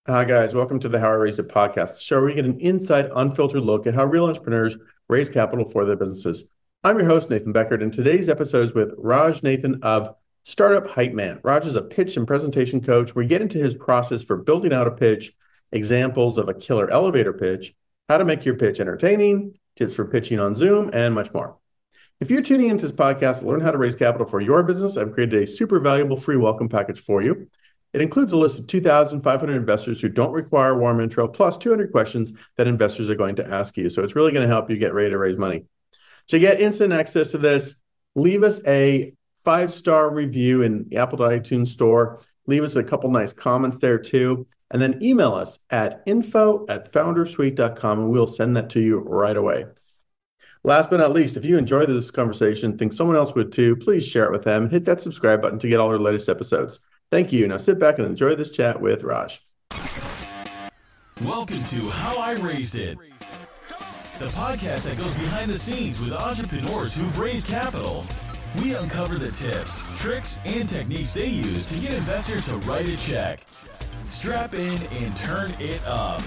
Hi, guys. Welcome to the How I Raised It podcast, the show where you get an inside, unfiltered look at how real entrepreneurs raise capital for their businesses. I'm your host, Nathan Beckert, and today's episode is with Raj Nathan of Startup Hype Man. Raj is a pitch and presentation coach. We get into his process for building out a pitch, examples of a killer elevator pitch, how to make your pitch entertaining, tips for pitching on Zoom, and much more. If you're tuning into this podcast to learn how to raise capital for your business, I've created a super valuable free welcome package for you. It includes a list of 2,500 investors who don't require a warm intro, plus 200 questions that investors are going to ask you. So it's really going to help you get ready to raise money. To get instant access to this, leave us a 5-star review in the Apple iTunes store. Leave us a couple nice comments there too. And then email us at info@foundersuite.com and we'll send that to you right away. Last but not least, if you enjoyed this conversation, think someone else would too, please share it with them and hit that subscribe button to get all our latest episodes. Thank you. Now sit back and enjoy this chat with Raj. Welcome to How I Raised It, the podcast that goes behind the scenes with entrepreneurs who've raised capital. We uncover the tips, tricks, and techniques they use to get investors to write a check. Strap in and turn it up.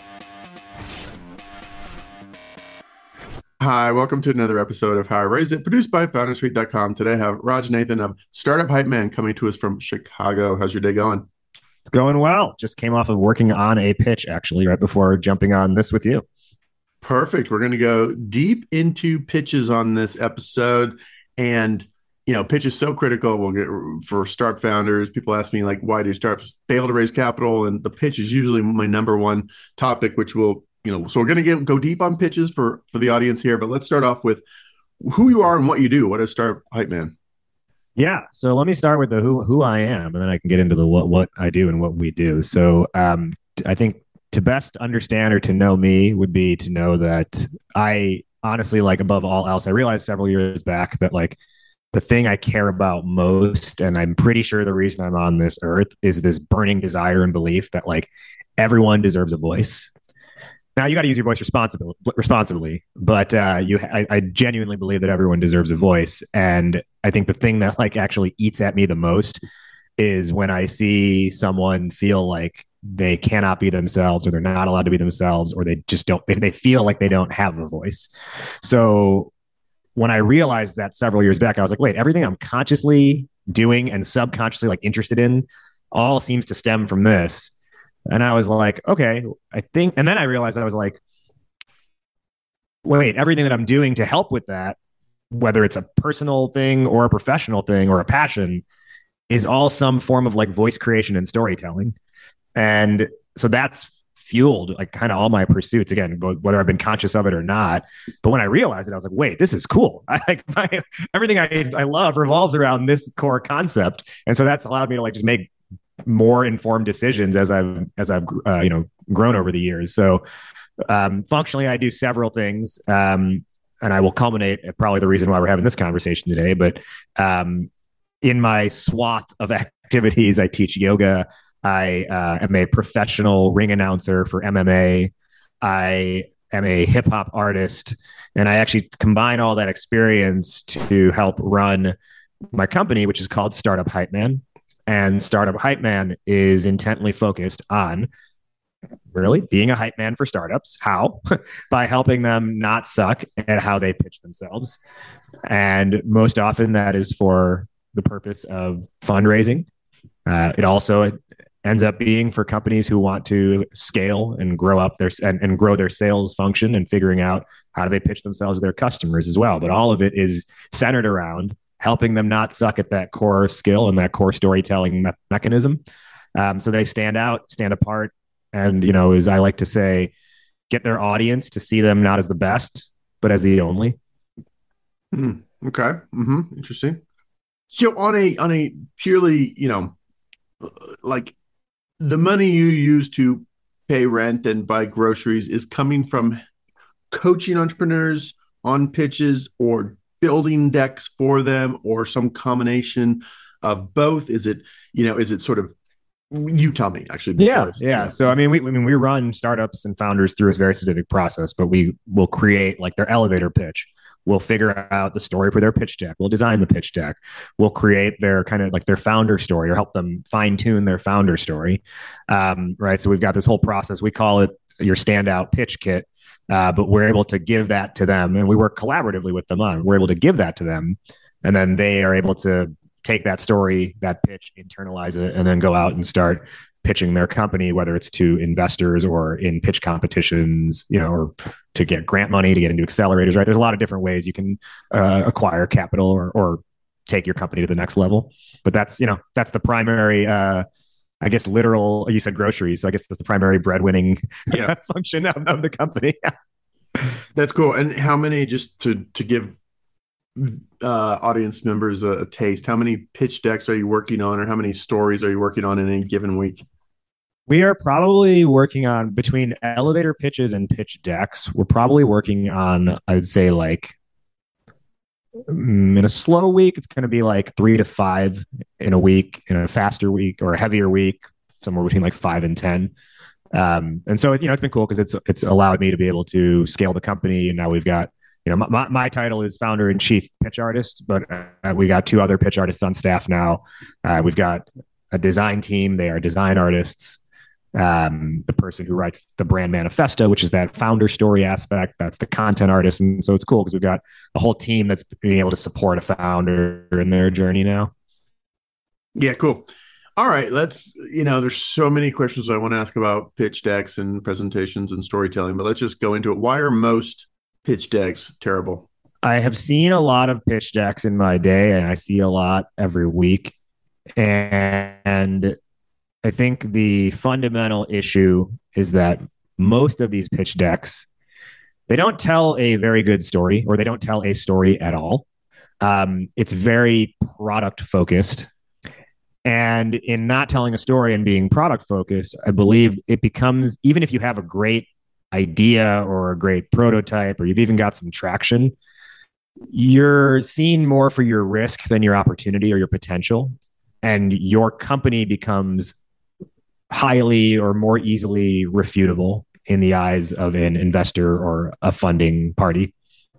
Hi, welcome to another episode of How I Raised It, produced by FounderSuite.com. Today I have Raj Nathan of Startup Hype Man coming to us from Chicago. How's your day going? It's going well. Just came off of working on a pitch, actually, right before jumping on this with you. Perfect. We're going to go deep into pitches on this episode. And, pitch is so critical. We'll get for startup founders. People ask me, like, why do startups fail to raise capital? And the pitch is usually my number one topic, which will so we're going to go deep on pitches for the audience here, but let's start off with who you are and what you do. What is Startup Hype Man? Yeah, so let me start with the who I am, and then I can get into the what I do and what we do. So I think to best understand or to know me would be to know that I honestly, like above all else, I realized several years back that like the thing I care about most, and I'm pretty sure the reason I'm on this earth, is this burning desire and belief that like everyone deserves a voice. Now you got to use your voice responsibly, but I genuinely believe that everyone deserves a voice. And I think the thing that like actually eats at me the most is when I see someone feel like they cannot be themselves, or they're not allowed to be themselves, or they just don't, they feel like they don't have a voice. So when I realized that several years back, I was like, wait, everything I'm consciously doing and subconsciously like interested in all seems to stem from this. And I was like, okay, I think, and then I realized I was like, wait, everything that I'm doing to help with that, whether it's a personal thing or a professional thing or a passion, is all some form of like voice creation and storytelling. And so that's fueled like kind of all my pursuits, again, whether I've been conscious of it or not. But when I realized it, I was like, wait, this is cool. Everything I love revolves around this core concept. And so that's allowed me to like just make more informed decisions as I've grown over the years. So functionally, I do several things, and I will culminate at probably the reason why we're having this conversation today. But in my swath of activities, I teach yoga. I am a professional ring announcer for MMA. I am a hip hop artist, and I actually combine all that experience to help run my company, which is called Startup Hype Man. And Startup Hype Man is intently focused on really being a hype man for startups. How? By helping them not suck at how they pitch themselves. And most often that is for the purpose of fundraising. It also ends up being for companies who want to scale and grow up and grow their sales function, and figuring out how do they pitch themselves to their customers as well. But all of it is centered around helping them not suck at that core skill and that core storytelling mechanism. So they stand out, stand apart, and, as I like to say, get their audience to see them not as the best, but as the only. Okay. Interesting. So on a purely, like the money you use to pay rent and buy groceries is coming from coaching entrepreneurs on pitches, or building decks for them, or some combination of both? Is it sort of, you tell me actually. Yeah. So, I mean, we run startups and founders through a very specific process, but we will create like their elevator pitch, We'll figure out the story for their pitch deck. We'll design the pitch deck. We'll create their kind of like their founder story or help them fine tune their founder story. Right. So we've got this whole process. We call it your standout pitch kit. But we're able to give that to them, and we work collaboratively with them on. We're able to give that to them, and then they are able to take that story, that pitch, internalize it, and then go out and start pitching their company, whether it's to investors or in pitch competitions, or to get grant money, to get into accelerators, right? There's a lot of different ways you can acquire capital or take your company to the next level. But that's the primary, I guess, literal, you said groceries. So I guess that's the primary breadwinning function of the company. That's cool. And how many, just to give audience members a taste, how many pitch decks are you working on, or how many stories are you working on in any given week? We are probably working on, between elevator pitches and pitch decks, we're probably working on, I'd say, like, in a slow week, it's going to be like 3 to 5 in a week. In a faster week or a heavier week, somewhere between like 5 and 10. And so, it's been cool because it's allowed me to be able to scale the company. And now we've got, my title is founder and chief pitch artist, but we got 2 other pitch artists on staff now. We've got a design team. They are design artists. The person who writes the brand manifesto, which is that founder story aspect, that's the content artist. And so it's cool because we've got a whole team that's being able to support a founder in their journey now. Yeah, cool. All right, there's so many questions I want to ask about pitch decks and presentations and storytelling, but let's just go into it. Why are most pitch decks terrible? I have seen a lot of pitch decks in my day, and I see a lot every week. And I think the fundamental issue is that most of these pitch decks, they don't tell a very good story, or they don't tell a story at all. It's very product focused. And in not telling a story and being product focused, I believe it becomes, even if you have a great idea or a great prototype, or you've even got some traction, you're seen more for your risk than your opportunity or your potential. And your company becomes highly or more easily refutable in the eyes of an investor or a funding party.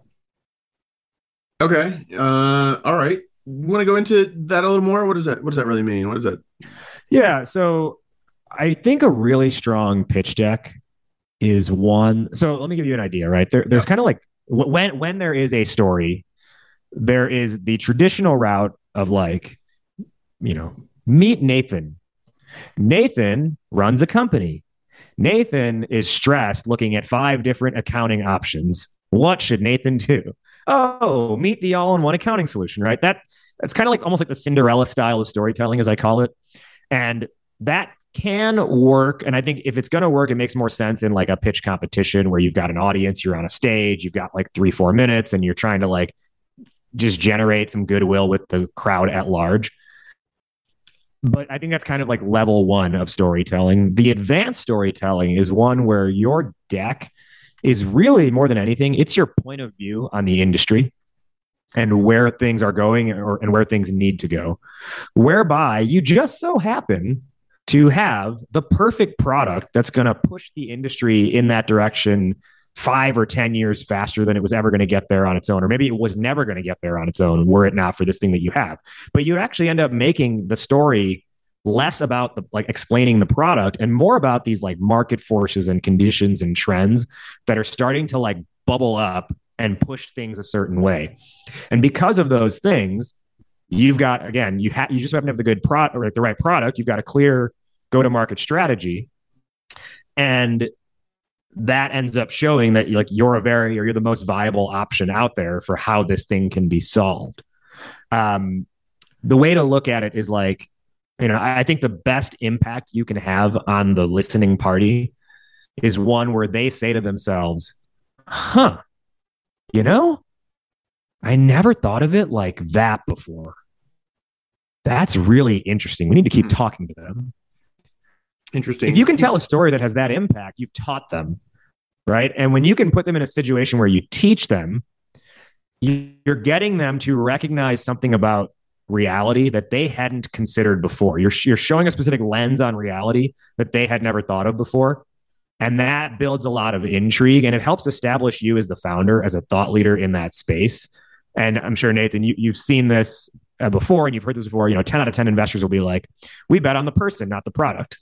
Okay. All right. Want to go into that a little more? What does that really mean? What is that? Yeah. So I think a really strong pitch deck is one. So let me give you an idea, right? There's kind of like when there is a story, there is the traditional route of like, meet Nathan. Nathan runs a company. Nathan is stressed looking at 5 different accounting options. What should Nathan do? Oh, meet the all-in-one accounting solution, right? That's kind of like almost like the Cinderella style of storytelling, as I call it. And that can work. And I think if it's going to work, it makes more sense in like a pitch competition where you've got an audience, you're on a stage, you've got like 3-4 minutes, and you're trying to like just generate some goodwill with the crowd at large. But I think that's kind of like level 1 of storytelling. The advanced storytelling is one where your deck is really, more than anything, it's your point of view on the industry and where things are going and where things need to go, whereby you just so happen to have the perfect product that's going to push the industry in that direction 5 or 10 years faster than it was ever going to get there on its own. Or maybe it was never going to get there on its own were it not for this thing that you have. But you actually end up making the story less about the like explaining the product and more about these like market forces and conditions and trends that are starting to like bubble up and push things a certain way. And because of those things, you've got, again, you just happen to have the good product or like the right product. You've got a clear go-to-market strategy. And that ends up showing that like you're the most viable option out there for how this thing can be solved. The way to look at it is like, I think the best impact you can have on the listening party is one where they say to themselves, I never thought of it like that before. That's really interesting. We need to keep talking to them. Interesting. If you can tell a story that has that impact, you've taught them, right? And when you can put them in a situation where you teach them, you're getting them to recognize something about reality that they hadn't considered before. You're showing a specific lens on reality that they had never thought of before. And that builds a lot of intrigue, and it helps establish you as the founder, as a thought leader in that space. And I'm sure, Nathan, you've seen this before, and you've heard this before. 10 out of 10 investors will be like, we bet on the person, not the product.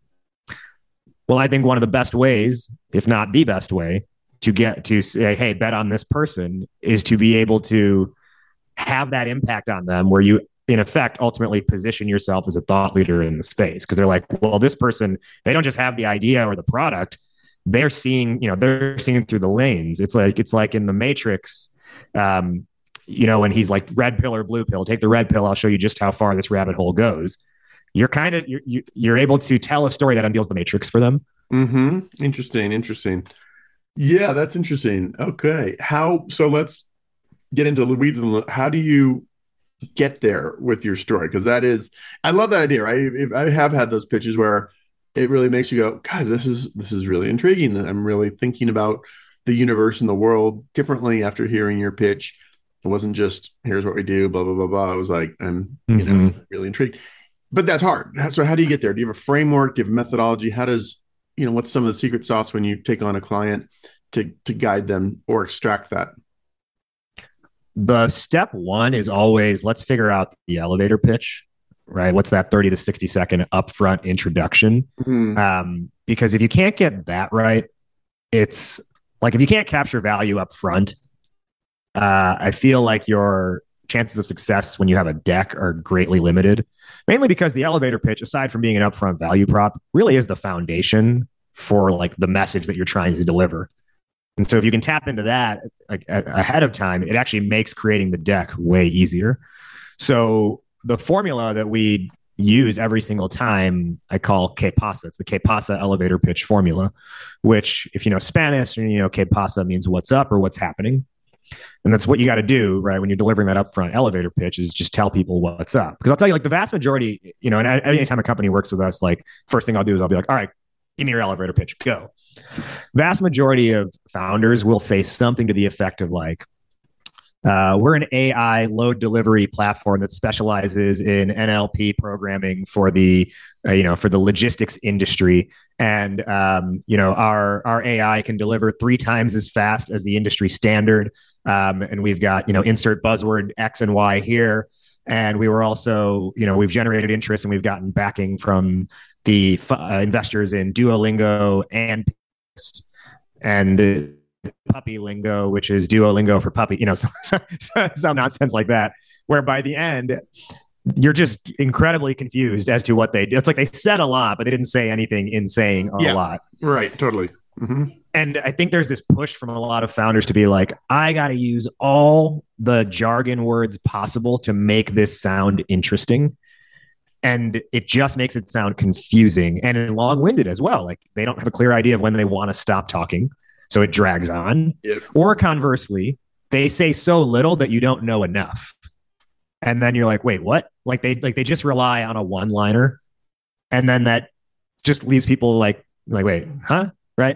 Well, I think one of the best ways, if not the best way, to get to say, hey, bet on this person, is to be able to have that impact on them where you, in effect, ultimately position yourself as a thought leader in the space. Because they're like, well, this person, they don't just have the idea or the product, they're seeing through the lanes. It's like in the Matrix, when he's like, red pill or blue pill, take the red pill, I'll show you just how far this rabbit hole goes. You're able to tell a story that unveils the Matrix for them. Mm-hmm. Interesting. Yeah, that's interesting. Okay. So let's get into the weeds. How do you get there with your story? Because I love that idea, right? I have had those pitches where it really makes you go, guys, this is really intriguing. I'm really thinking about the universe and the world differently after hearing your pitch. It wasn't just, here's what we do, blah, blah, blah, blah. I was like, I'm really intrigued. But that's hard. So how do you get there? Do you have a framework? Do you have a methodology? How does, what's some of the secret sauce when you take on a client to guide them or extract that? The step one is always, let's figure out the elevator pitch, right? What's that 30 to 60 second upfront introduction? Mm-hmm. Because if you can't get that right, it's like, if you can't capture value up front, I feel like your chances of success when you have a deck are greatly limited, mainly because the elevator pitch, aside from being an upfront value prop, really is the foundation for like the message that you're trying to deliver. And so if you can tap into that ahead of time, it actually makes creating the deck way easier. So the formula that we use every single time, I call Que Pasa. It's the Que Pasa elevator pitch formula, which, if you know Spanish, Que Pasa means what's up or what's happening. And that's what you got to do, right? When you're delivering that upfront elevator pitch, is just tell people what's up. Because I'll tell you, like, the vast majority, and anytime a company works with us, like, first thing I'll do is I'll be like, all right, give me your elevator pitch, go. Vast majority of founders will say something to the effect of like, we're an AI load delivery platform that specializes in NLP programming for the logistics industry. And, our AI can deliver 3 times as fast as the industry standard. And we've got, insert buzzword X and Y here. And we were also, we've generated interest and we've gotten backing from the investors in Duolingo and Puppy Lingo, which is Duolingo for puppy, some nonsense like that, where by the end, you're just incredibly confused as to what they did. It's like they said a lot, but they didn't say anything in saying a lot. Right. Totally. Mm-hmm. And I think there's this push from a lot of founders to be like, I got to use all the jargon words possible to make this sound interesting. And it just makes it sound confusing and long-winded as well. Like, they don't have a clear idea of when they want to stop talking, so it drags on. Yep. Or conversely, they say so little that you don't know enough. And then you're like, wait, what? Like they just rely on a one-liner. And then that just leaves people like, wait, huh? Right.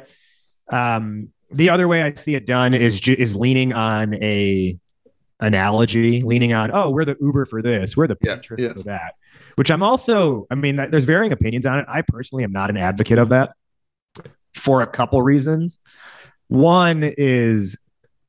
The other way I see it done is leaning on a analogy, leaning on, oh, we're the Uber for this, we're the Pinterest for that, which there's varying opinions on it. I personally am not an advocate of that for a couple reasons. One is,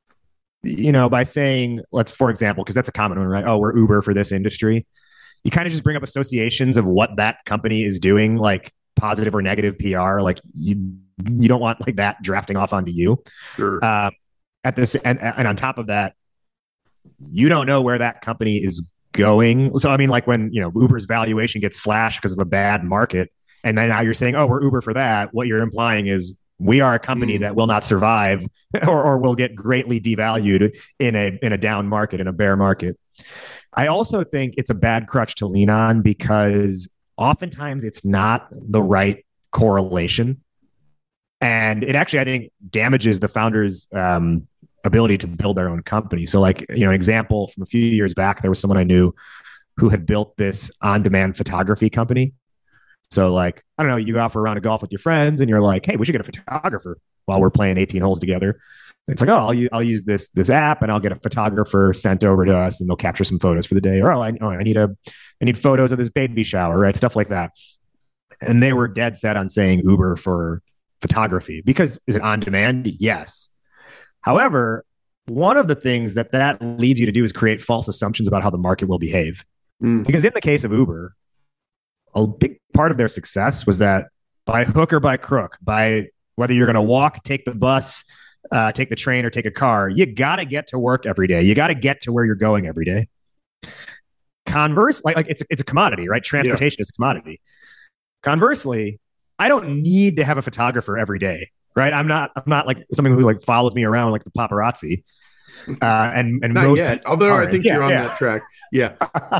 by saying, for example, because that's a common one, right? Oh, we're Uber for this industry. You kind of just bring up associations of what that company is doing, like positive or negative PR. Like you don't want like that drafting off onto you. Sure. At this, and on top of that, you don't know where that company is going. So, like when, Uber's valuation gets slashed because of a bad market, and then now you're saying, oh, we're Uber for that. What you're implying is we are a company that will not survive or will get greatly devalued in a down market, in a bear market. I also think it's a bad crutch to lean on because oftentimes it's not the right correlation. And it actually, I think, damages the founder's ability to build their own company. So like, an example from a few years back, there was someone I knew who had built this on-demand photography company. So like, I don't know, you go out for a round of golf with your friends and you're like, hey, we should get a photographer while we're playing 18 holes together. It's like, oh, I'll use this app and I'll get a photographer sent over to us and they'll capture some photos for the day. Or, I need photos of this baby shower, right? Stuff like that. And they were dead set on saying Uber for photography. Because is it on demand? Yes. However, one of the things that leads you to do is create false assumptions about how the market will behave. Because in the case of Uber, a big part of their success was that by hook or by crook, by whether you're going to walk, take the bus, take the train, or take a car, you got to get to work every day. You got to get to where you're going every day. Converse, like it's a commodity, right? Transportation is a commodity. Conversely, I don't need to have a photographer every day, right? I'm not like someone who like follows me around like the paparazzi. And not most yet, although I think you're on that track. Yeah.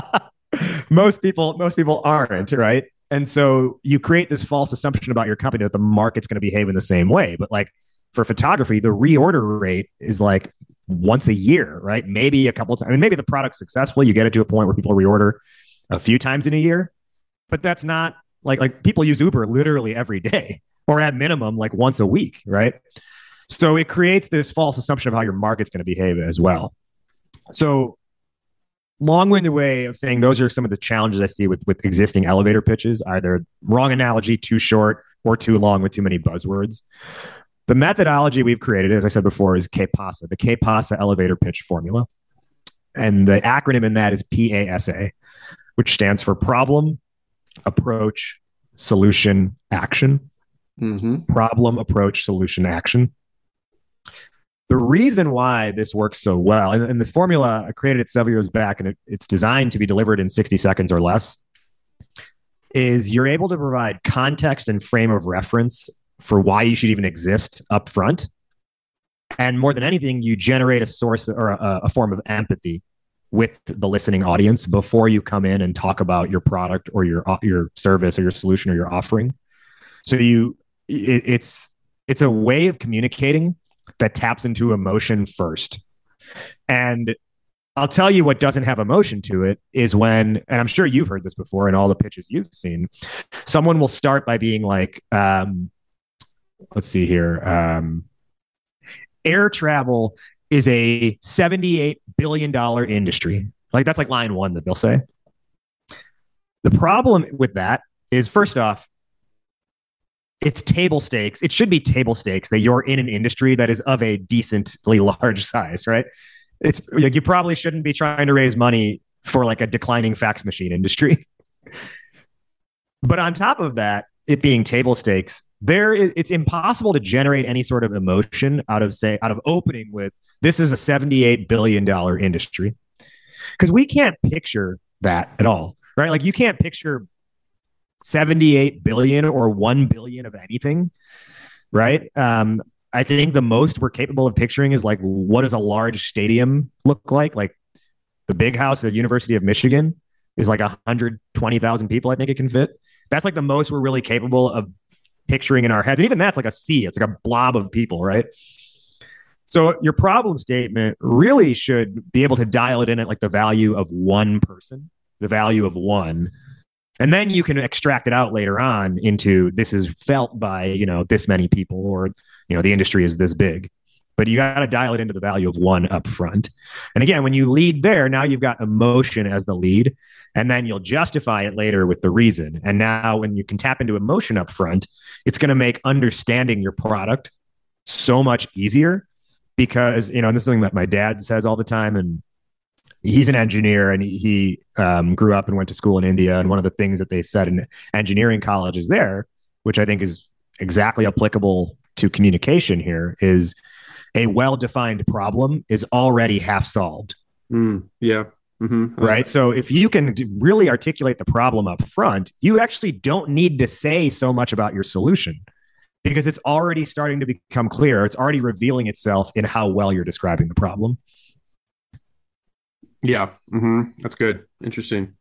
most people aren't, right? And so you create this false assumption about your company that the market's going to behave in the same way. But like for photography, the reorder rate is like once a year, right? Maybe a couple of times. I mean, maybe the product's successful. You get it to a point where people reorder a few times in a year, but that's not like people use Uber literally every day or at minimum like once a week, right? So it creates this false assumption of how your market's going to behave as well. So long-winded way of saying those are some of the challenges I see with existing elevator pitches, either wrong analogy, too short, or too long with too many buzzwords. The methodology we've created, as I said before, is KPASA, the KPASA elevator pitch formula. And the acronym in that is PASA, which stands for problem, approach, solution, action. Problem, approach, solution, action. The reason why this works so well, and this formula, I created it several years back, and it's designed to be delivered in 60 seconds or less, is you're able to provide context and frame of reference for why you should even exist up front. And more than anything, you generate a source or a form of empathy with the listening audience before you come in and talk about your product or your service or your solution or your offering. So it's a way of communicating that taps into emotion first. And I'll tell you what doesn't have emotion to it is when, and I'm sure you've heard this before in all the pitches you've seen, someone will start by being like, let's see here. Air travel is a $78 billion industry. Like that's like line one that they'll say. The problem with that is, first off, it's table stakes. It should be table stakes that you're in an industry that is of a decently large size, right? It's like you probably shouldn't be trying to raise money for like a declining fax machine industry. But on top of that, it being table stakes, it's impossible to generate any sort of emotion out of opening with, this is a $78 billion industry. Because we can't picture that at all, right? Like you can't picture 78 billion or 1 billion of anything, right? I think the most we're capable of picturing is like, what does a large stadium look like? Like the big house at the University of Michigan is like 120,000 people, I think it can fit. That's like the most we're really capable of picturing in our heads. And even that's like a sea. It's like a blob of people, right? So your problem statement really should be able to dial it in at like the value of one person, the value of one. And then you can extract it out later on into, this is felt by, this many people, or, the industry is this big. But you got to dial it into the value of one up front. And again, when you lead there, now you've got emotion as the lead, and then you'll justify it later with the reason. And now when you can tap into emotion up front, it's going to make understanding your product so much easier because, and this is something that my dad says all the time, and he's an engineer, and he grew up and went to school in India. And one of the things that they said in engineering colleges there, which I think is exactly applicable to communication here, is a well-defined problem is already half solved. Yeah. Right. So if you can really articulate the problem up front, you actually don't need to say so much about your solution because it's already starting to become clear. It's already revealing itself in how well you're describing the problem. Yeah. That's good. Interesting.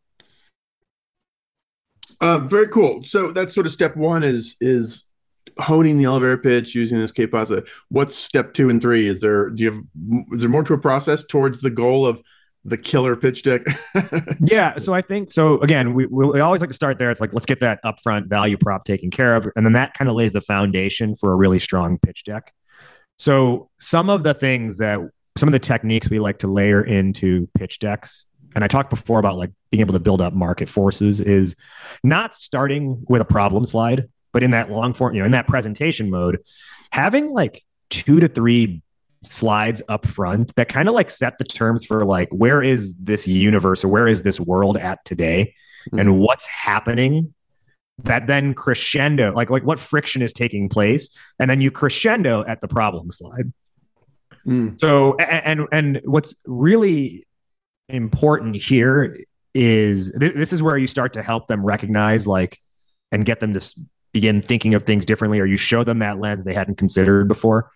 Very cool. So that's sort of step one is honing the elevator pitch using this KPASA. What's step 2 and 3? Is there more to a process towards the goal of the killer pitch deck? Yeah. So I think, so again, we always like to start there. It's like, let's get that upfront value prop taken care of. And then that kind of lays the foundation for a really strong pitch deck. So some of the techniques we like to layer into pitch decks, and I talked before about like being able to build up market forces, is not starting with a problem slide. but in that long form, in that presentation mode, having like 2 to 3 slides up front that kind of like set the terms for like, where is this universe or where is this world at today, and what's happening, that then crescendo, like what friction is taking place, and then you crescendo at the problem slide. So, and what's really important here is this is where you start to help them recognize, like, and get them to begin thinking of things differently, or you show them that lens they hadn't considered before,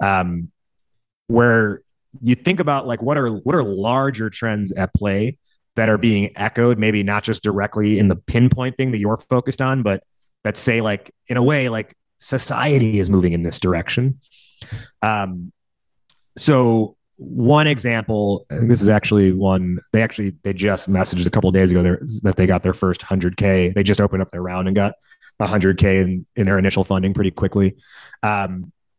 where you think about like what are larger trends at play that are being echoed, maybe not just directly in the pinpoint thing that you're focused on, but that say, like, in a way, like society is moving in this direction. So one example, I think this is actually one, they just messaged a couple of days ago that they got their first 100K. They just opened up their round and got 100K in their initial funding pretty quickly. But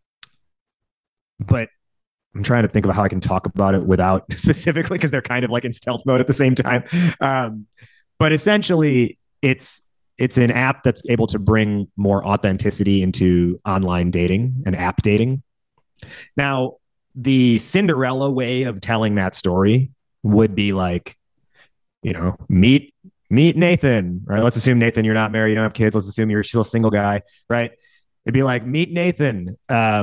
I'm trying to think of how I can talk about it without specifically, because they're kind of like in stealth mode at the same time. But essentially, it's an app that's able to bring more authenticity into online dating and app dating. Now, the Cinderella way of telling that story would be like, meet Nathan, right? Let's assume, Nathan, you're not married, you don't have kids. Let's assume you're still a single guy, right? It'd be like, meet Nathan.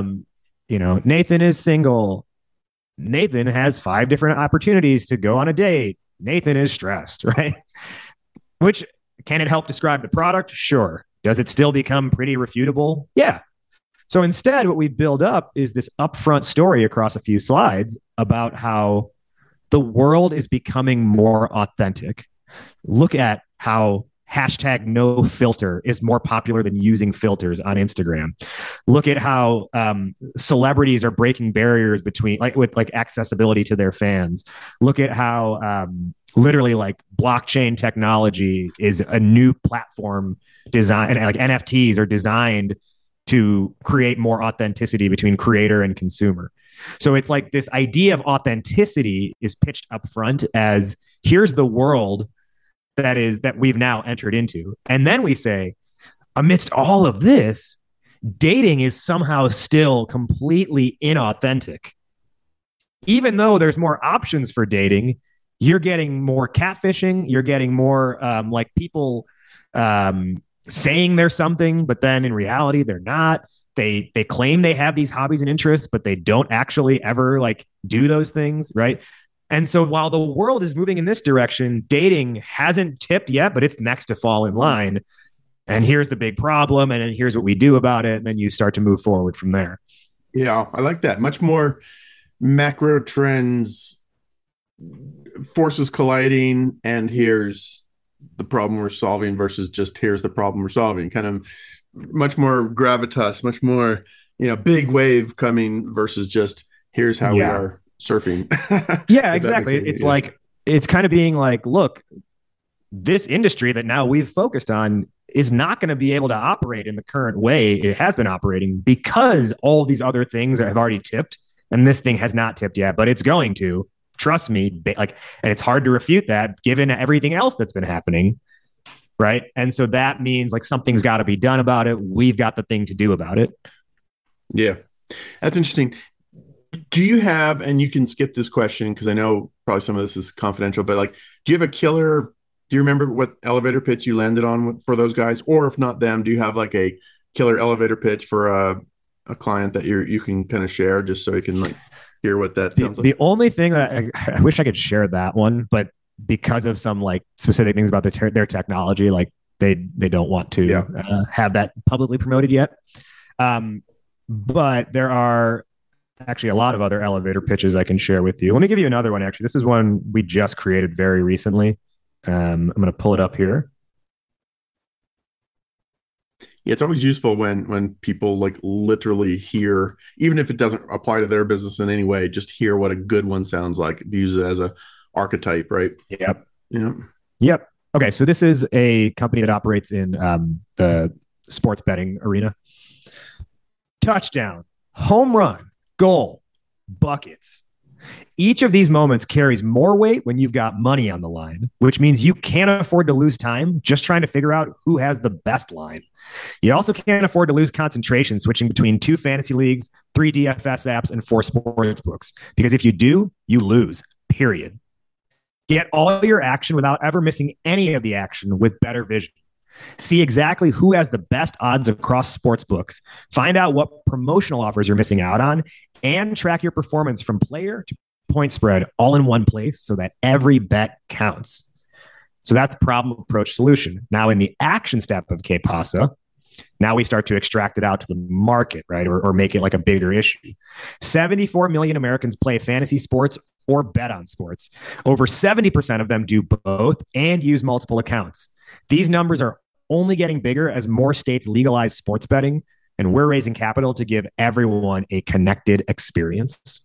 Nathan is single. Nathan has 5 different opportunities to go on a date. Nathan is stressed, right? Which, can it help describe the product? Sure. Does it still become pretty refutable? Yeah. So instead, what we build up is this upfront story across a few slides about how the world is becoming more authentic. Look at how #NoFilter is more popular than using filters on Instagram. Look at how celebrities are breaking barriers with accessibility to their fans. Look at how literally like blockchain technology is a new platform design, and like NFTs are designed to create more authenticity between creator and consumer. So it's like this idea of authenticity is pitched up front as, here's the world that we've now entered into. And then we say, amidst all of this, dating is somehow still completely inauthentic. Even though there's more options for dating, you're getting more catfishing, you're getting more like people saying they're something, but then in reality, they're not. They claim they have these hobbies and interests, but they don't actually ever like do those things, right? And so while the world is moving in this direction, dating hasn't tipped yet, but it's next to fall in line. And here's the big problem, and then here's what we do about it. And then you start to move forward from there. Yeah, I like that. Much more macro trends, forces colliding, and here's the problem we're solving versus just here's the problem we're solving. Kind of much more gravitas, much more, big wave coming versus just here's how we are surfing. Yeah, exactly. It's like, it's kind of being like, look, this industry that now we've focused on is not going to be able to operate in the current way it has been operating, because all these other things have already tipped, and this thing has not tipped yet, but it's going to. Trust me. And it's hard to refute that given everything else that's been happening, right? And so that means like something's got to be done about it. We've got the thing to do about it. Yeah, that's interesting. Do you have, and you can skip this question because I know probably some of this is confidential, but like, do you have a killer? Do you remember what elevator pitch you landed on for those guys? Or if not them, do you have like a killer elevator pitch for a client that you can kind of share, just so you can like hear what that sounds like? The only thing that I wish I could share that one, but because of some like specific things about their technology, like they don't want to have that publicly promoted yet. But there are actually a lot of other elevator pitches I can share with you. Let me give you another one. Actually, this is one we just created very recently. I'm going to pull it up here. Yeah, it's always useful when people like literally hear, even if it doesn't apply to their business in any way, just hear what a good one sounds like. Use it as a archetype, right? Yep. Yeah. Yep. Okay, so this is a company that operates in the sports betting arena. Touchdown, home run, goal, buckets. Each of these moments carries more weight when you've got money on the line, which means you can't afford to lose time just trying to figure out who has the best line. You also can't afford to lose concentration switching between 2 fantasy leagues, 3 DFS apps, and 4 sports books. Because if you do, you lose, period. Get all your action without ever missing any of the action with Better Vision. See exactly who has the best odds across sports books, find out what promotional offers you're missing out on, and track your performance from player to point spread all in one place so that every bet counts. So that's problem, approach, solution. Now in the action step of KPASA, now we start to extract it out to the market, right? Or make it like a bigger issue. 74 million Americans play fantasy sports or bet on sports. Over 70% of them do both and use multiple accounts. These numbers are only getting bigger as more states legalize sports betting, and we're raising capital to give everyone a connected experience.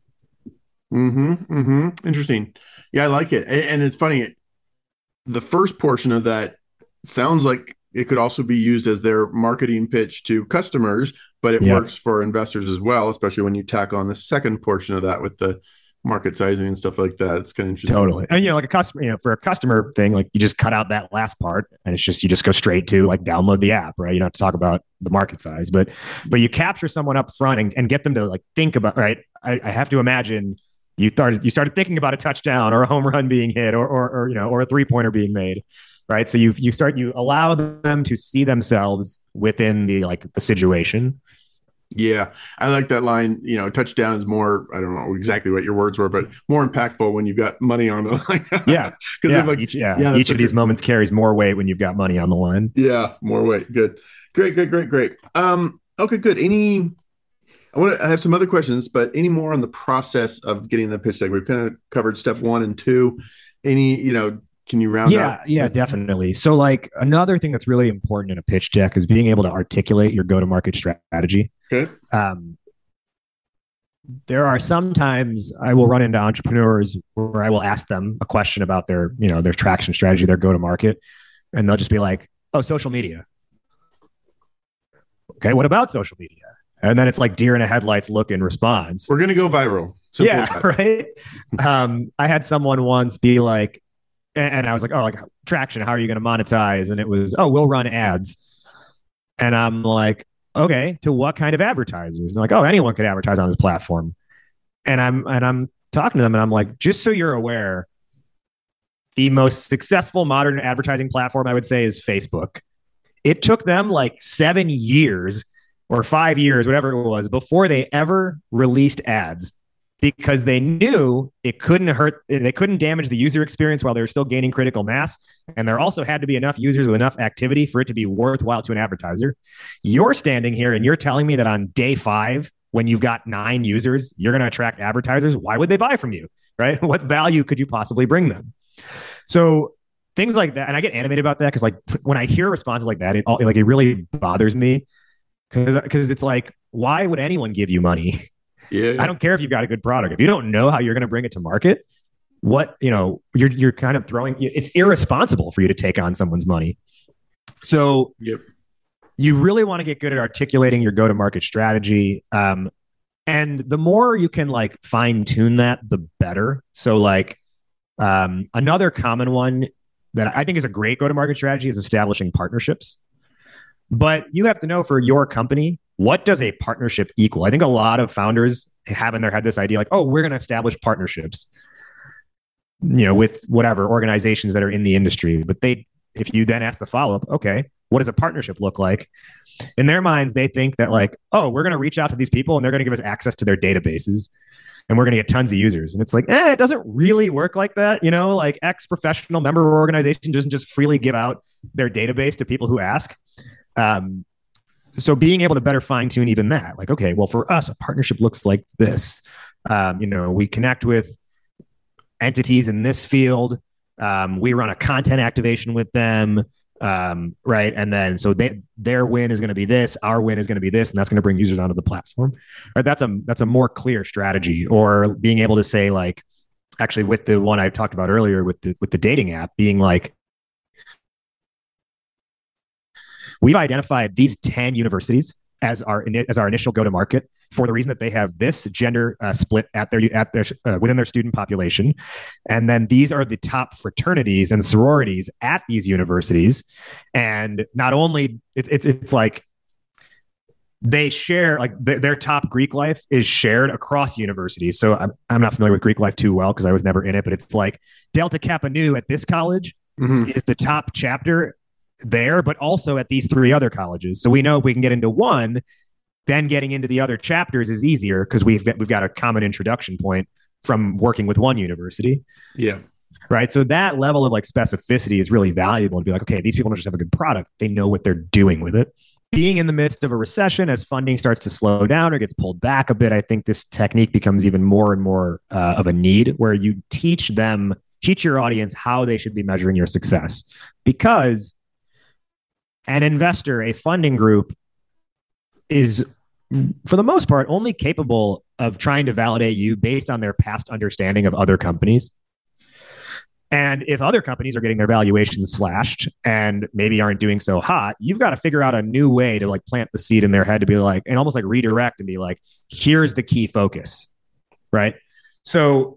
Interesting. Yeah, I like it. And it's funny. The first portion of that sounds like it could also be used as their marketing pitch to customers, but it works for investors as well, especially when you tack on the second portion of that with the market sizing and stuff like that. It's kind of interesting. Totally. And, like a customer, for a customer thing, like you just cut out that last part and you just go straight to like download the app, right? You don't have to talk about the market size, but you capture someone up front and get them to like think about, right? I have to imagine you started thinking about a touchdown or a home run being hit or a 3-pointer being made. Right. So you allow them to see themselves within the situation. Yeah. I like that line, touchdown is more, I don't know exactly what your words were, but more impactful when you've got money on the line. Each of these moments carries more weight when you've got money on the line. Yeah. More weight. Good. Great. Okay, good. I have some other questions, but any more on the process of getting the pitch deck? We've kind of covered step 1 and 2. Can you round out? Yeah, definitely. So like another thing that's really important in a pitch deck is being able to articulate your go-to-market strategy. Okay. There are sometimes I will run into entrepreneurs where I will ask them a question about their traction strategy, their go-to-market, and they'll just be like, "Oh, social media." Okay, what about social media? And then it's like deer in a headlights look in response. We're going to go viral. Simple right. I had someone once be like, and I was like, oh, like traction, how are you going to monetize? And it was, oh, we'll run ads. And I'm like, okay, to what kind of advertisers? And like, oh, anyone could advertise on this platform. And I'm talking to them and I'm like, just so you're aware, the most successful modern advertising platform I would say is Facebook. It took them like 7 years or 5 years, whatever it was, before they ever released ads. Because they knew it couldn't hurt, they couldn't damage the user experience while they were still gaining critical mass. And there also had to be enough users with enough activity for it to be worthwhile to an advertiser. You're standing here and you're telling me that on day 5, when you've got 9 users, you're going to attract advertisers. Why would they buy from you? Right? What value could you possibly bring them? So things like that. And I get animated about that because like when I hear responses like that, it really bothers me because it's like, why would anyone give you money? Yeah. I don't care if you've got a good product. If you don't know how you're going to bring it to market, you're kind of it's irresponsible for you to take on someone's money. So you really want to get good at articulating your go-to-market strategy. And the more you can like fine tune that, the better. So like another common one that I think is a great go-to-market strategy is establishing partnerships. But you have to know for your company, what does a partnership equal? I think a lot of founders have in their head this idea like, oh, we're going to establish partnerships, with whatever organizations that are in the industry. But if you then ask the follow-up, okay, what does a partnership look like? In their minds, they think that like, oh, we're going to reach out to these people and they're going to give us access to their databases and we're going to get tons of users. And it's like, it doesn't really work like that. Like ex-professional member organization doesn't just freely give out their database to people who ask. So being able to better fine tune even that, like, okay, well, for us, a partnership looks like this. We connect with entities in this field. We run a content activation with them, right? And then so their win is going to be this, our win is going to be this, and that's going to bring users onto the platform. Right? That's a more clear strategy. Or being able to say, like, actually, with the one I talked about earlier with the dating app, being like, we've identified these 10 universities as our initial go to market, for the reason that they have this gender split at their within their student population, and then these are the top fraternities and sororities at these universities, and not only it's like they share, like their top Greek life is shared across universities. So I'm not familiar with Greek life too well because I was never in it, but it's like Delta Kappa Nu at this college is the top chapter there, but also at these 3 other colleges. So we know if we can get into one, then getting into the other chapters is easier because we've got a common introduction point from working with one university. Yeah. Right. So that level of like specificity is really valuable to be like, okay, these people don't just have a good product, they know what they're doing with it. Being in the midst of a recession, as funding starts to slow down or gets pulled back a bit, I think this technique becomes even more and more of a need, where you teach your audience how they should be measuring your success. Because an investor, a funding group, is, for the most part, only capable of trying to validate you based on their past understanding of other companies. And if other companies are getting their valuations slashed and maybe aren't doing so hot, you've got to figure out a new way to like plant the seed in their head to be like, and almost like redirect and be like, here's the key focus, right? So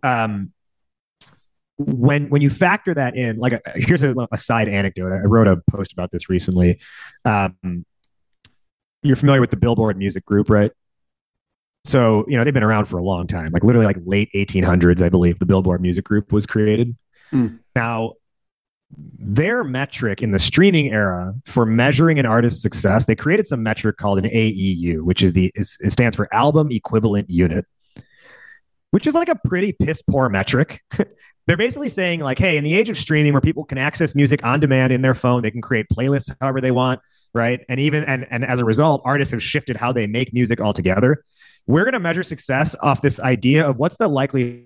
when you factor that in, like here's a side anecdote. I wrote a post about this recently. You're familiar with the Billboard Music Group, right? So, they've been around for a long time, like literally like late 1800s, I believe the Billboard Music Group was created. Now, their metric in the streaming era for measuring an artist's success, they created some metric called an AEU, which it stands for Album Equivalent Unit, which is like a pretty piss poor metric. They're basically saying like, hey, in the age of streaming where people can access music on demand in their phone, they can create playlists however they want, right? And and as a result, artists have shifted how they make music altogether. We're going to measure success off this idea of what's the likelihood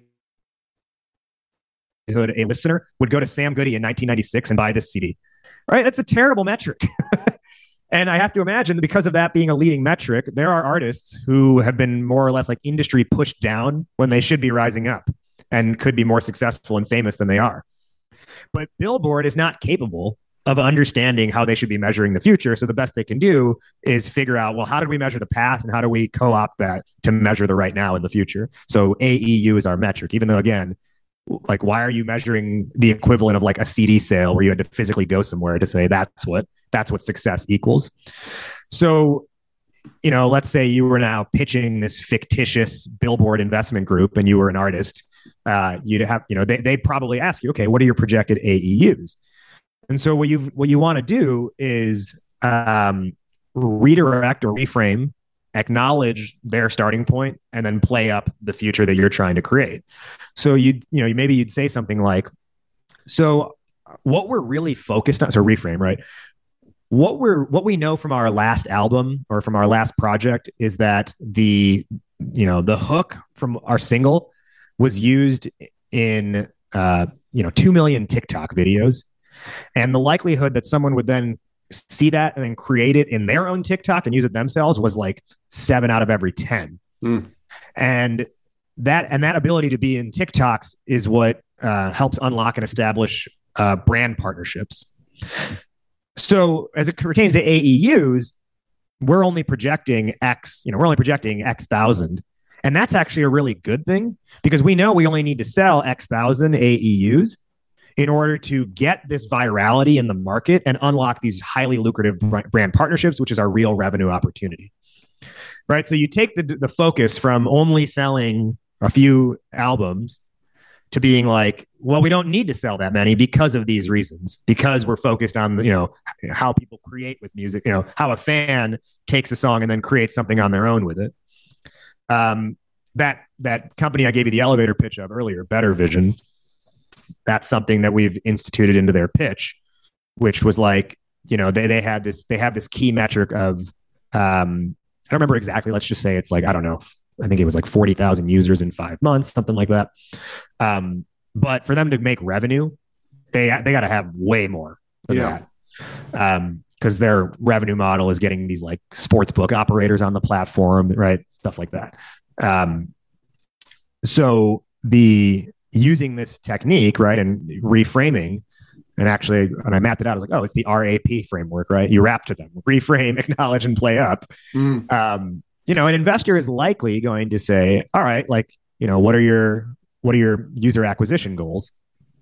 a listener would go to Sam Goody in 1996 and buy this CD, right? That's a terrible metric. And I have to imagine that because of that being a leading metric, there are artists who have been more or less like industry pushed down when they should be rising up and could be more successful and famous than they are. But Billboard is not capable of understanding how they should be measuring the future. So the best they can do is figure out, well, how do we measure the past and how do we co-opt that to measure the right now and the future? So AEU is our metric, even though, again, like, why are you measuring the equivalent of like a CD sale where you had to physically go somewhere to say that's what success equals? So, let's say you were now pitching this fictitious Billboard investment group and you were an artist. You'd have, they'd probably ask you, okay, what are your projected AEUs? And so what you want to do is redirect or reframe, acknowledge their starting point, and then play up the future that you're trying to create. So maybe you'd say something like, so what we're really focused on, so reframe, right? What we know from our last album or from our last project is that the hook from our single was used in 2 million TikTok videos. And the likelihood that someone would then see that and then create it in their own TikTok and use it themselves was like 7 out of every 10. And that ability to be in TikToks is what helps unlock and establish brand partnerships. So as it pertains to AEUs, we're only projecting X, we're only projecting X thousand. And that's actually a really good thing because we know we only need to sell X thousand AEUs in order to get this virality in the market and unlock these highly lucrative brand partnerships, which is our real revenue opportunity, right? So you take the focus from only selling a few albums to being like, well, we don't need to sell that many because of these reasons, because we're focused on, how people create with music, how a fan takes a song and then creates something on their own with it. That company I gave you the elevator pitch of earlier, Better Vision, that's something that we've instituted into their pitch, which was like, they have this key metric of, I don't remember exactly. Let's just say it's like, I don't know. I think it was like 40,000 users in 5 months, something like that. But for them to make revenue, they got to have way more than that. Because their revenue model is getting these like sports book operators on the platform, right? Stuff like that. So using this technique, right, and reframing, And actually, when I mapped it out, I was like, oh, it's the RAP framework, right? You wrap to them, reframe, acknowledge, and play up. You know, an investor is likely going to say, all right, like, you know, what are your user acquisition goals?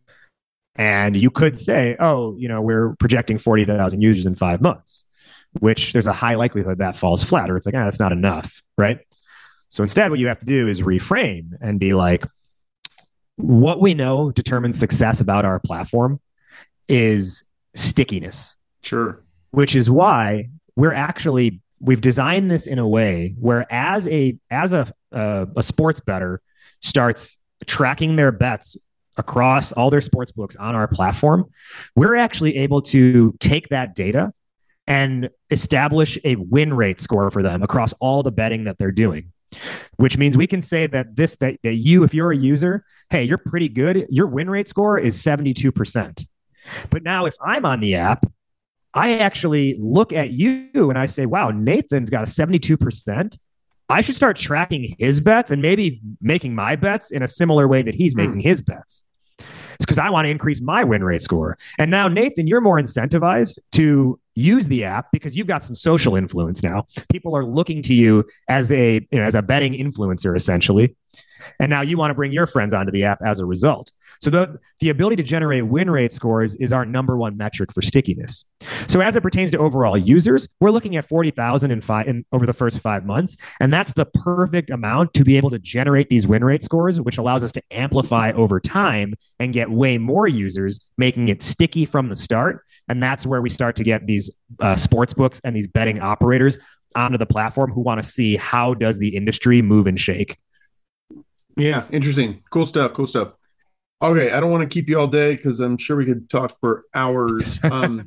And you could say, oh, you know, we're projecting 40,000 users in 5 months, which there's a high likelihood that falls flat, or it's like, that's not enough, right? So instead, what you have to do is reframe and be like, what we know determines success about our platform is stickiness. Sure. Which is why we've designed this in a way where as a sports bettor starts tracking their bets across all their sports books on our platform, we're actually able to take that data and establish a win rate score for them across all the betting that they're doing. Which means we can say that you, if you're a user, hey, you're pretty good. Your win rate score is 72%. But now if I'm on the app, I actually look at you and I say, wow, Nathan's got a 72%. I should start tracking his bets and maybe making my bets in a similar way that he's making his bets. It's because I want to increase my win rate score. And now, Nathan, you're more incentivized to use the app because you've got some social influence now. People are looking to you as a betting influencer, essentially. And now you want to bring your friends onto the app as a result. So the ability to generate win rate scores is our number one metric for stickiness. So as it pertains to overall users, we're looking at 40,000 over the first 5 months. And that's the perfect amount to be able to generate these win rate scores, which allows us to amplify over time and get way more users, making it sticky from the start. And that's where we start to get these sports books and these betting operators onto the platform who want to see how does the industry move and shake. Yeah, interesting. Cool stuff. Okay, I don't want to keep you all day because I'm sure we could talk for hours.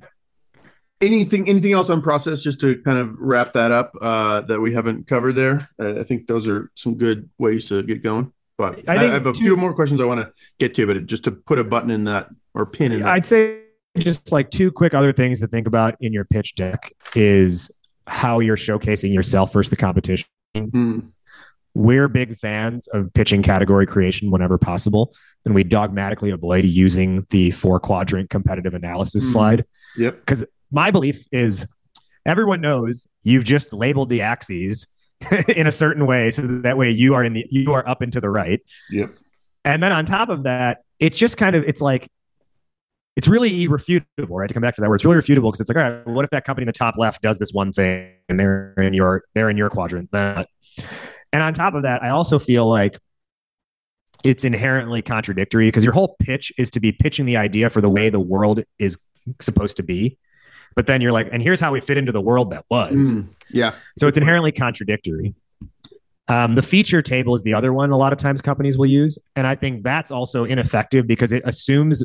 Anything else on process just to kind of wrap that up that we haven't covered there? I think those are some good ways to get going. But I have a few more questions I want to get to, but just to put a button in that or pin in that. I'd say just like 2 quick other things to think about in your pitch deck is how you're showcasing yourself versus the competition. We're big fans of pitching category creation whenever possible, and we dogmatically avoid using the 4-quadrant competitive analysis slide. Yep. Because my belief is everyone knows you've just labeled the axes in a certain way, so that way you are up and to the right. Yep. And then on top of that, it's just kind of, it's really irrefutable, right? To come back to that word, it's really refutable because it's like, all right, what if that company in the top left does this one thing and they're in your quadrant? And on top of that, I also feel like it's inherently contradictory because your whole pitch is to be pitching the idea for the way the world is supposed to be. But then you're like, and here's how we fit into the world that was. Yeah. So it's inherently contradictory. The feature table is the other one a lot of times companies will use. And I think that's also ineffective because it assumes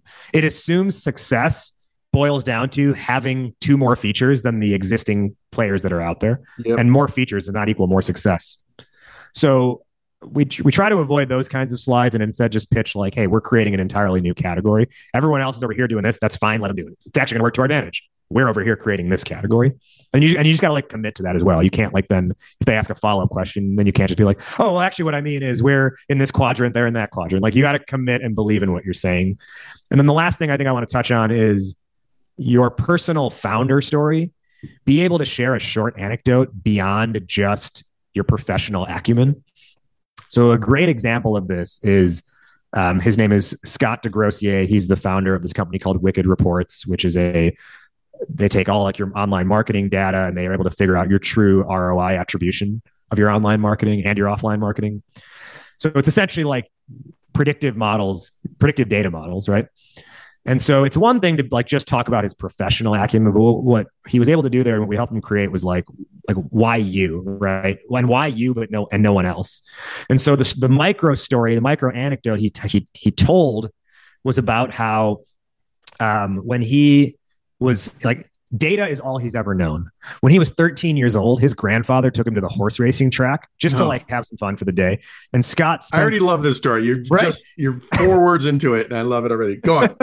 success boils down to having 2 more features than the existing players that are out there. Yep. And more features does not equal more success. So we try to avoid those kinds of slides and instead just pitch like, hey, we're creating an entirely new category. Everyone else is over here doing this. That's fine. Let them do it. It's actually going to work to our advantage. We're over here creating this category. And you just got to like commit to that as well. You can't like then if they ask a follow-up question, then you can't just be like, oh, well, actually what I mean is we're in this quadrant, they're in that quadrant. Like you got to commit and believe in what you're saying. And then the last thing I think I want to touch on is your personal founder story. Be able to share a short anecdote beyond just your professional acumen. So a great example of this is his name is Scott DeGrossier. He's the founder of this company called Wicked Reports, which is they take all like your online marketing data and they are able to figure out your true ROI attribution of your online marketing and your offline marketing. So it's essentially like predictive data models, right? And so it's one thing to like just talk about his professional acumen, but what he was able to do there and what we helped him create was like why you, right? And why you, but no one else. And so the micro story, the micro anecdote he told was about how when he was like, data is all he's ever known. When he was 13 years old, his grandfather took him to the horse racing track just to like have some fun for the day. And Scott I already love this story. You're 4 words into it and I love it already. Go on.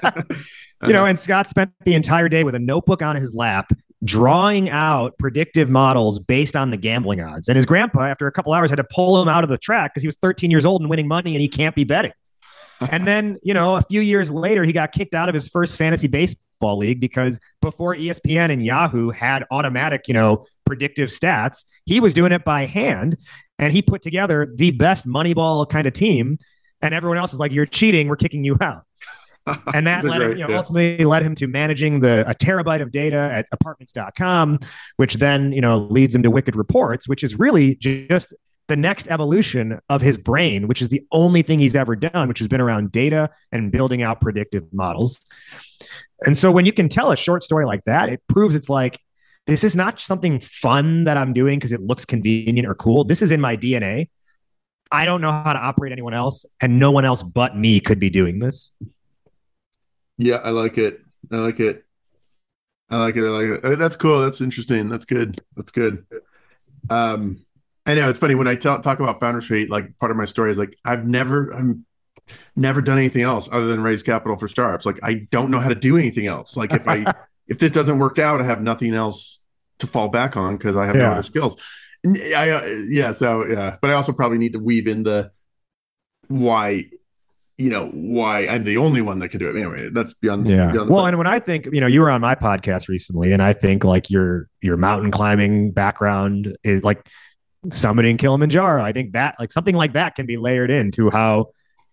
And Scott spent the entire day with a notebook on his lap drawing out predictive models based on the gambling odds. And his grandpa, after a couple hours, had to pull him out of the track because he was 13 years old and winning money and he can't be betting. And then, a few years later, he got kicked out of his first fantasy baseball league because before ESPN and Yahoo had automatic, predictive stats, he was doing it by hand. And he put together the best Moneyball kind of team. And everyone else is like, you're cheating. We're kicking you out. And that ultimately led him to managing a terabyte of data at apartments.com, which then, leads him to Wicked Reports, which is really just the next evolution of his brain, which is the only thing he's ever done, which has been around data and building out predictive models. And so when you can tell a short story like that, it proves it's like, this is not something fun that I'm doing because it looks convenient or cool. This is in my DNA. I don't know how to operate anyone else, and no one else but me could be doing this. Yeah, I like it. I like it. That's cool. That's interesting. That's good. I know it's funny when I talk about Founder Suite. Like, part of my story is like I've never done anything else other than raise capital for startups. Like, I don't know how to do anything else. Like, if this doesn't work out, I have nothing else to fall back on because I have no other skills. But I also probably need to weave in the why I'm the only one that could do it. Anyway, that's beyond. Well, and when I think, you were on my podcast recently, and I think like your mountain climbing background is like summiting Kilimanjaro. I think that like something like that can be layered into how,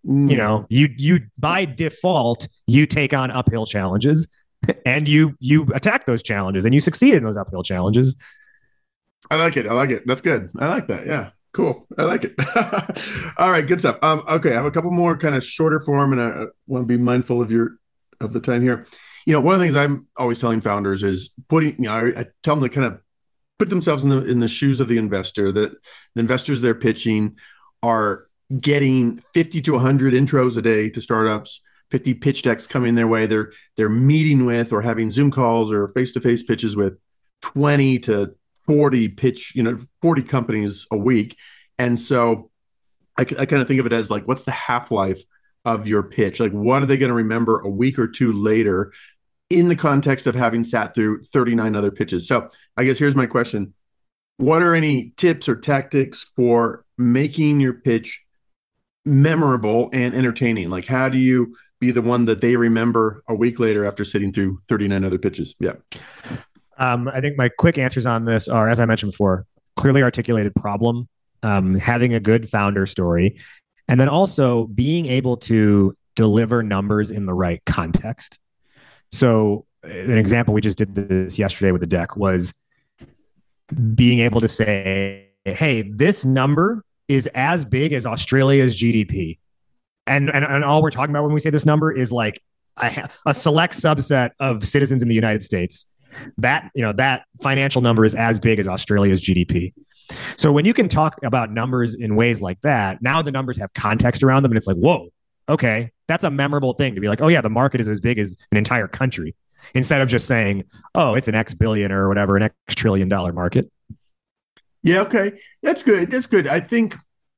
you by default, you take on uphill challenges and you attack those challenges and you succeed in those uphill challenges. I like it. That's good. I like that. Yeah. Cool. I like it. All right. Good stuff. Okay. I have a couple more kind of shorter form, and I want to be mindful of the time here. One of the things I'm always telling founders is I tell them to kind of put themselves in the shoes of the investor. That the investors they're pitching are getting 50 to 100 intros a day to startups, 50 pitch decks coming their way. They're meeting with or having Zoom calls or face-to-face pitches with 20 to 40 40 companies a week. And so I kind of think of it as like, what's the half-life of your pitch? Like, what are they going to remember a week or two later in the context of having sat through 39 other pitches? So I guess here's my question. What are any tips or tactics for making your pitch memorable and entertaining? Like, how do you be the one that they remember a week later after sitting through 39 other pitches? Yeah. I think my quick answers on this are, as I mentioned before, clearly articulated problem, having a good founder story, and then also being able to deliver numbers in the right context. So an example, we just did this yesterday with the deck, was being able to say, hey, this number is as big as Australia's GDP. And all we're talking about when we say this number is like a select subset of citizens in the United States. That financial number is as big as Australia's GDP. So when you can talk about numbers in ways like that, now the numbers have context around them, and it's like, whoa, okay, that's a memorable thing to be like, oh yeah, the market is as big as an entire country, instead of just saying, oh, it's an X billion or whatever, an X $1 trillion market. Yeah, okay, that's good. I think.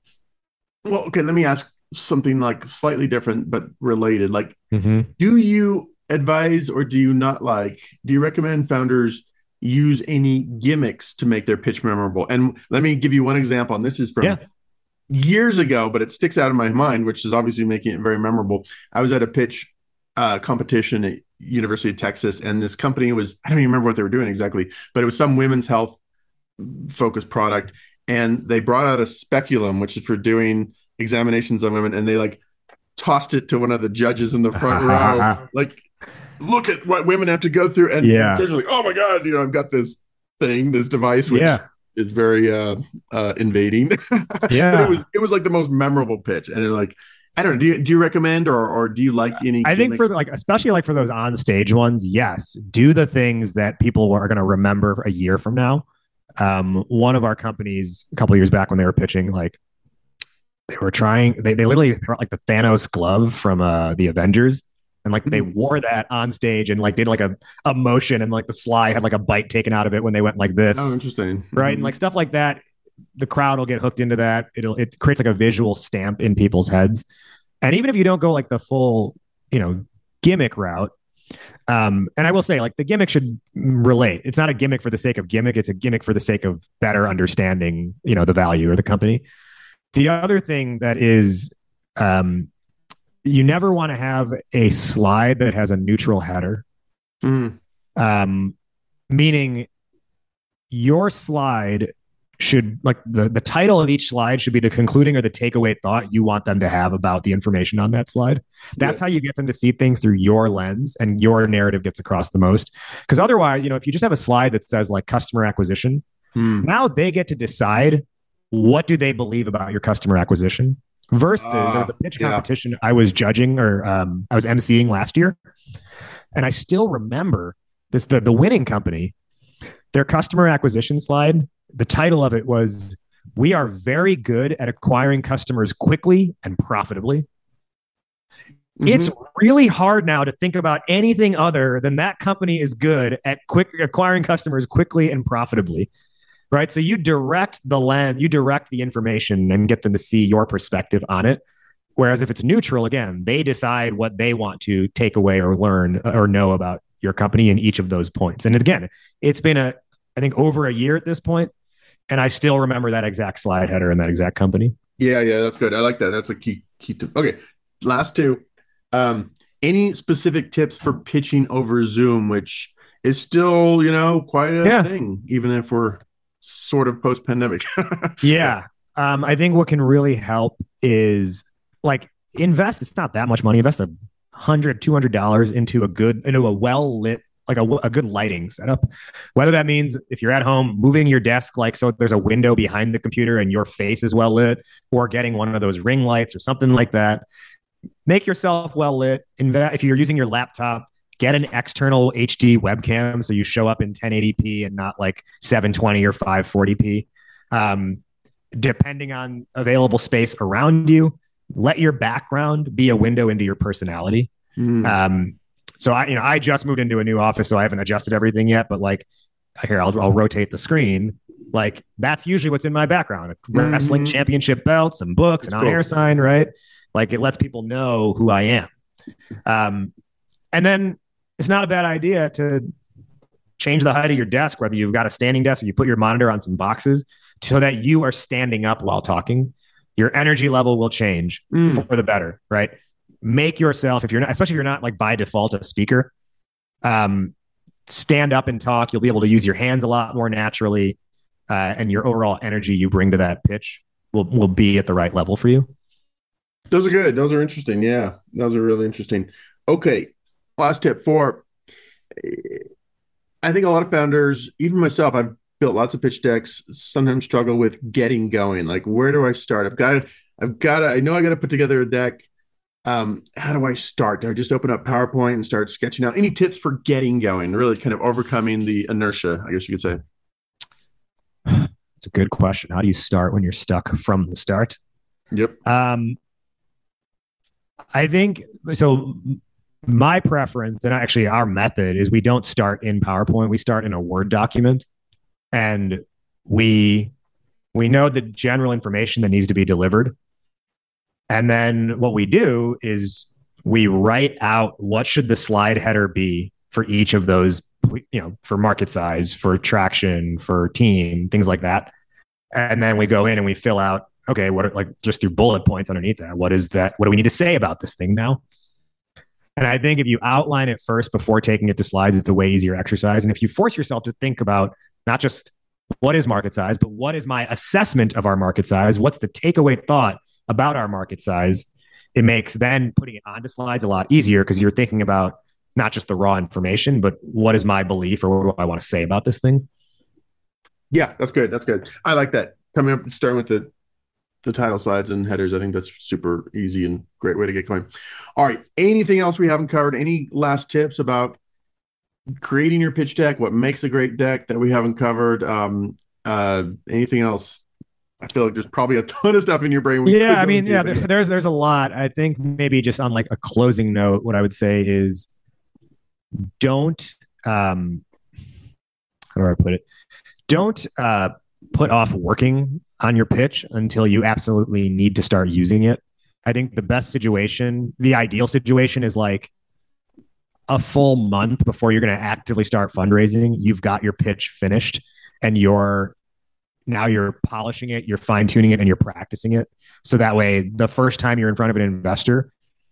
Well, okay, let me ask something like slightly different but related. Like, do you advise or do you recommend founders use any gimmicks to make their pitch memorable? And let me give you one example, and this is from years ago, but it sticks out in my mind, which is obviously making it very memorable. I was at a pitch competition at University of Texas, and this company was, I don't even remember what they were doing exactly, but it was some women's health focused product, and they brought out a speculum, which is for doing examinations on women, and they like tossed it to one of the judges in the front row, like, look at what women have to go through. And judges are like, oh my God, I've got this device, which is very invading. But it was like the most memorable pitch. And like, I don't know, do you recommend or do you like any? I think for like, especially like for those on stage ones, yes, do the things that people are going to remember a year from now. One of our companies a couple of years back when they were pitching, like they were trying, they literally brought like the Thanos glove from the Avengers. And like they wore that on stage and like did like a motion, and like the slide had like a bite taken out of it when they went like this. Oh, interesting. Right. And like stuff like that, the crowd will get hooked into that. It creates like a visual stamp in people's heads. And even if you don't go like the full, gimmick route, and I will say like the gimmick should relate. It's not a gimmick for the sake of gimmick. It's a gimmick for the sake of better understanding, the value of the company. The other thing that is, you never want to have a slide that has a neutral header. Meaning your slide should, like, the title of each slide should be the concluding or the takeaway thought you want them to have about the information on that slide. That's how you get them to see things through your lens and your narrative gets across the most. Because otherwise, if you just have a slide that says like customer acquisition, now they get to decide what do they believe about your customer acquisition versus there was a pitch competition I was judging or I was emceeing last year. And I still remember this, the winning company, their customer acquisition slide, the title of it was, "We are very good at acquiring customers quickly and profitably." It's really hard now to think about anything other than that company is good at acquiring customers quickly and profitably, right? So you direct the information and get them to see your perspective on it. Whereas if it's neutral, again, they decide what they want to take away or learn or know about your company in each of those points. And again, it's been I think over a year at this point, and I still remember that exact slide header and that exact company. Yeah, that's good. I like that. That's a key tip. Okay, last two. Any specific tips for pitching over Zoom, which is still, quite a thing, even if we're sort of post-pandemic? I think what can really help is like invest. It's not that much money. Invest $100, $200 into a well-lit, like a good lighting setup. Whether that means if you're at home, moving your desk so there's a window behind the computer and your face is well lit, or getting one of those ring lights or something like that. Make yourself well lit. If you're using your laptop, get an external HD webcam so you show up in 1080p and not like 720 or 540p. Depending on available space around you, let your background be a window into your personality. So I just moved into a new office, so I haven't adjusted everything yet. But like, here, I'll rotate the screen. Like, that's usually what's in my background: a wrestling championship belt, some books, an on-air sign, right? Like, it lets people know who I am. And then it's not a bad idea to change the height of your desk, whether you've got a standing desk or you put your monitor on some boxes, so that you are standing up while talking. Your energy level will change for the better, right? Make yourself, especially if you're not like by default a speaker, stand up and talk. You'll be able to use your hands a lot more naturally, and your overall energy you bring to that pitch will be at the right level for you. Those are good. Those are interesting. Yeah, those are really interesting. Okay, last tip I think a lot of founders, even myself, I've built lots of pitch decks, sometimes struggle with getting going. Like, where do I start? I know I got to put together a deck. How do I start? Do I just open up PowerPoint and start sketching out? Any tips for getting going, really kind of overcoming the inertia, I guess you could say? It's a good question. How do you start when you're stuck from the start? Yep. I think so. My preference, and actually our method, is we don't start in PowerPoint. We start in a Word document, and we know the general information that needs to be delivered. And then what we do is we write out what should the slide header be for each of those, for market size, for traction, for team, things like that. And then we go in and we fill out, okay, just through bullet points underneath that. What is that? What do we need to say about this thing now? And I think if you outline it first before taking it to slides, it's a way easier exercise. And if you force yourself to think about not just what is market size, but what is my assessment of our market size? What's the takeaway thought about our market size? It makes then putting it onto slides a lot easier, because you're thinking about not just the raw information, but what is my belief or what do I want to say about this thing? Yeah, that's good. That's good. I like that. Coming up, starting with the title slides and headers. I think that's super easy and great way to get going. All right. Anything else we haven't covered? Any last tips about creating your pitch deck? What makes a great deck that we haven't covered? Anything else? I feel like there's probably a ton of stuff in your brain. There's a lot. I think maybe just on like a closing note, what I would say is don't, how do I put it? Don't put off working on your pitch until you absolutely need to start using it. I think the best situation, the ideal situation, is like a full month before you're going to actively start fundraising. You've got your pitch finished and you're polishing it, you're fine tuning it, and you're practicing it. So that way, the first time you're in front of an investor,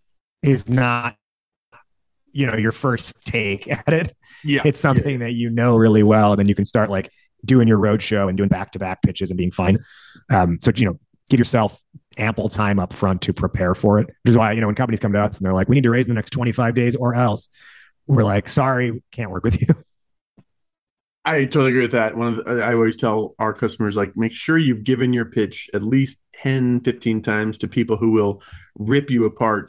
is not, your first take at it. Yeah. It's something that really well, and then you can start like doing your road show and doing back-to-back pitches and being fine. So, give yourself ample time up front to prepare for it, which is why, when companies come to us and they're like, we need to raise in the next 25 days or else, we're like, sorry, can't work with you. I totally agree with that. I always tell our customers, like, make sure you've given your pitch at least 10, 15 times to people who will rip you apart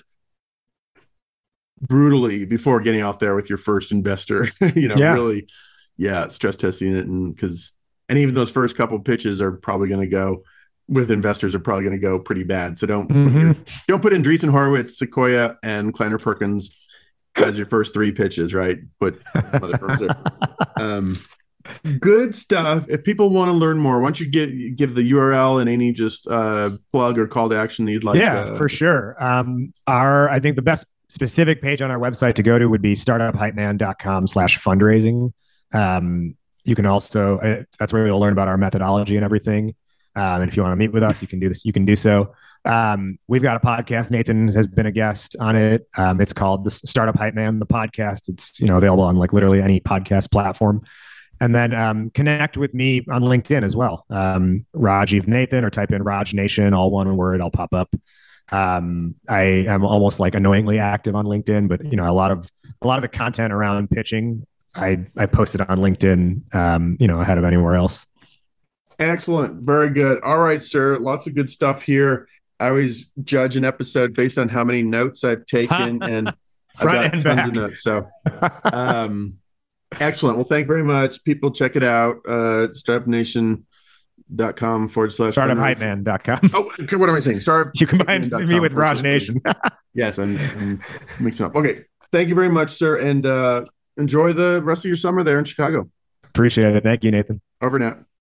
brutally before getting out there with your first investor. Really, stress testing it. And even those first couple pitches are probably going to go with investors are probably going to go pretty bad. So don't put Andreessen Horowitz, Sequoia, and Kleiner Perkins as your first 3 pitches, right? Put other firms there. Good stuff. If people want to learn more, why don't you give the URL and any just plug or call to action that you'd like? Yeah, for sure. I think the best specific page on our website to go to would be startuphypeman.com/fundraising. You can also, that's where you'll learn about our methodology and everything. And if you want to meet with us, you can do so. We've got a podcast. Nathan has been a guest on it. It's called the Startup Hype Man, the podcast. It's, available on like literally any podcast platform. And then connect with me on LinkedIn as well. Rajiv Nathan, or type in Raj Nation, all one word, I'll pop up. I am almost like annoyingly active on LinkedIn, but a lot of the content around pitching, I posted on LinkedIn, ahead of anywhere else. Excellent. Very good. All right, sir. Lots of good stuff here. I always judge an episode based on how many notes I've taken, and I've got tons of notes. So, excellent. Well, thank you very much. People, check it out. StartupNation.com / StartupHypeman.com. Oh, what am I saying? You combined me with Raj Nation. Yes, I'm mixing up. Okay. Thank you very much, sir. And enjoy the rest of your summer there in Chicago. Appreciate it. Thank you, Nathan. Over now.